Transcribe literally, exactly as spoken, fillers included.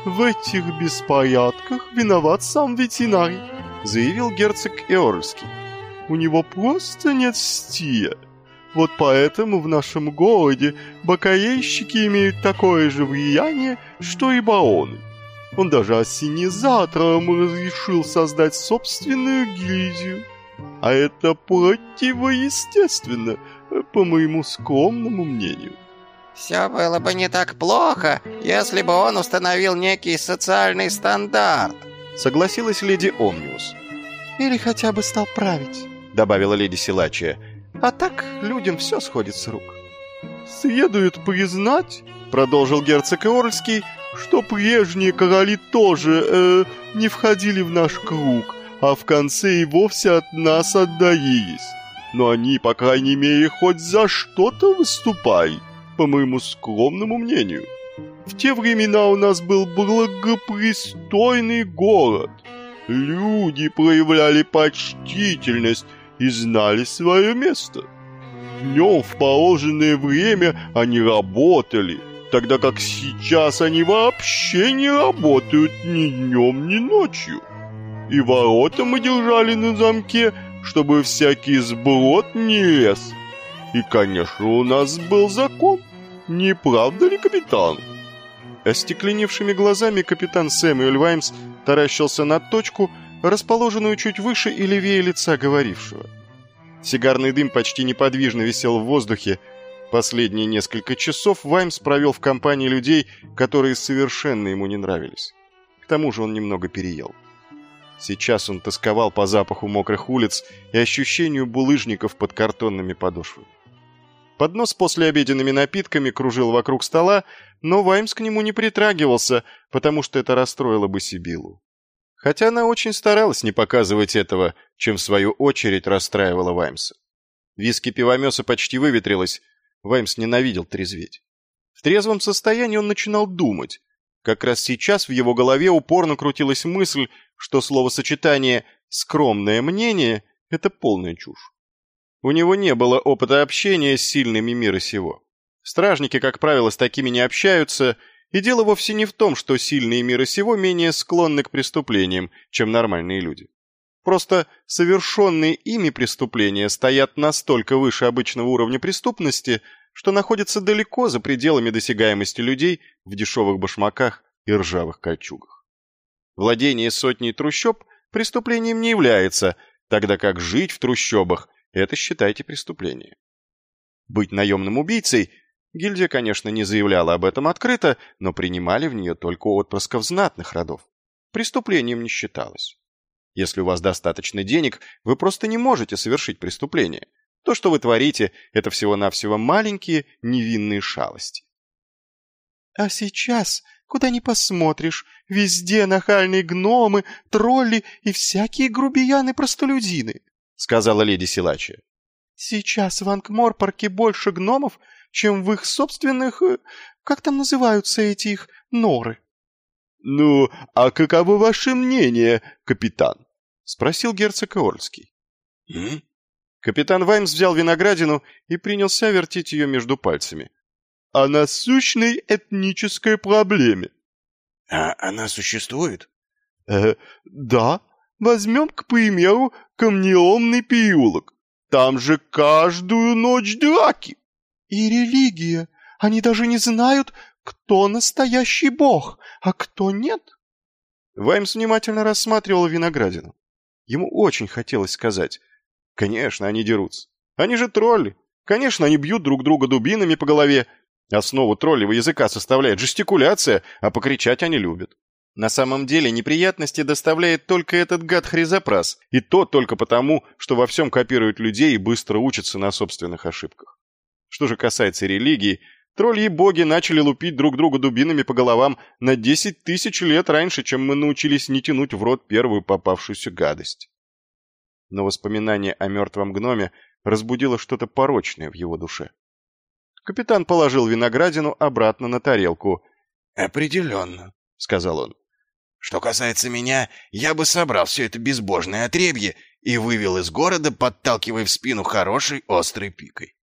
в этих беспорядках виноват сам ветеринарий», заявил герцог Эорльский. «У него просто нет стиля. Вот поэтому в нашем городе бакалейщики имеют такое же влияние, что и бароны. Он даже ассенизаторам разрешил создать собственную гильдию. А это противоестественно, по моему скромному мнению». «Все было бы не так плохо, если бы он установил некий социальный стандарт», согласилась леди Омниус. «Или хотя бы стал править», добавила леди Силачия. «А так людям все сходит с рук». «Следует признать, продолжил герцог Эорльский, что прежние короли тоже э, не входили в наш круг, а в конце и вовсе от нас отдалились. Но они, по крайней мере, хоть за что-то выступали, по моему скромному мнению. В те времена у нас был благопристойный город. Люди проявляли почтительность и знали свое место. Днем в положенное время они работали, тогда как сейчас они вообще не работают ни днем, ни ночью. И ворота мы держали на замке, чтобы всякий сброд не лез. И, конечно, у нас был закон. Не правда ли, капитан?» Остекленевшими глазами капитан Сэмюэль Ваймс таращился на точку, расположенную чуть выше и левее лица говорившего. Сигарный дым почти неподвижно висел в воздухе. Последние несколько часов Ваймс провел в компании людей, которые совершенно ему не нравились. К тому же он немного переел. Сейчас он тосковал по запаху мокрых улиц и ощущению булыжников под картонными подошвами. Поднос с послеобеденными напитками кружил вокруг стола, но Ваймс к нему не притрагивался, потому что это расстроило бы Сибиллу. Хотя она очень старалась не показывать этого, чем в свою очередь расстраивала Ваймса. Виски пивомеса почти выветрилось, Ваймс ненавидел трезветь. В трезвом состоянии он начинал думать. Как раз сейчас в его голове упорно крутилась мысль, что словосочетание «скромное мнение» — это полная чушь. У него не было опыта общения с сильными мира сего. Стражники, как правило, с такими не общаются, и дело вовсе не в том, что сильные мира сего менее склонны к преступлениям, чем нормальные люди. Просто совершенные ими преступления стоят настолько выше обычного уровня преступности, что находятся далеко за пределами досягаемости людей в дешевых башмаках и ржавых кольчугах. Владение сотней трущоб преступлением не является, тогда как жить в трущобах – это, считайте, преступление. Быть наемным убийцей гильдия, конечно, не заявляла об этом открыто, но принимали в нее только отпрысков знатных родов. Преступлением не считалось. Если у вас достаточно денег, вы просто не можете совершить преступление. То, что вы творите, это всего-навсего маленькие невинные шалости. «А сейчас, куда ни посмотришь, везде нахальные гномы, тролли и всякие грубияны-простолюдины», сказала леди Силачия. «Сейчас в Анкморпорке больше гномов, чем в их собственных... Как там называются эти их норы?» «Ну, а каково ваше мнение, капитан?» спросил герцог Эорльский. М? Капитан Ваймс взял виноградину и принялся вертеть ее между пальцами. «О насущной этнической проблеме». «А она существует?» «Э, да. Возьмем, к примеру, камнеломный переулок. Там же каждую ночь драки. И религия. Они даже не знают, кто настоящий бог, а кто нет». Ваймс внимательно рассматривал виноградину. Ему очень хотелось сказать: конечно, они дерутся. Они же тролли. Конечно, они бьют друг друга дубинами по голове. Основу троллевого языка составляет жестикуляция, а покричать они любят. На самом деле неприятности доставляет только этот гад Хризопрас, и то только потому, что во всем копируют людей и быстро учатся на собственных ошибках. Что же касается религии, тролли и боги начали лупить друг друга дубинами по головам на десять тысяч лет раньше, чем мы научились не тянуть в рот первую попавшуюся гадость. Но воспоминание о мертвом гноме разбудило что-то порочное в его душе. Капитан положил виноградину обратно на тарелку. «Определенно», — сказал он. «Что касается меня, я бы собрал все это безбожное отребье и вывел из города, подталкивая в спину хорошей острой пикой».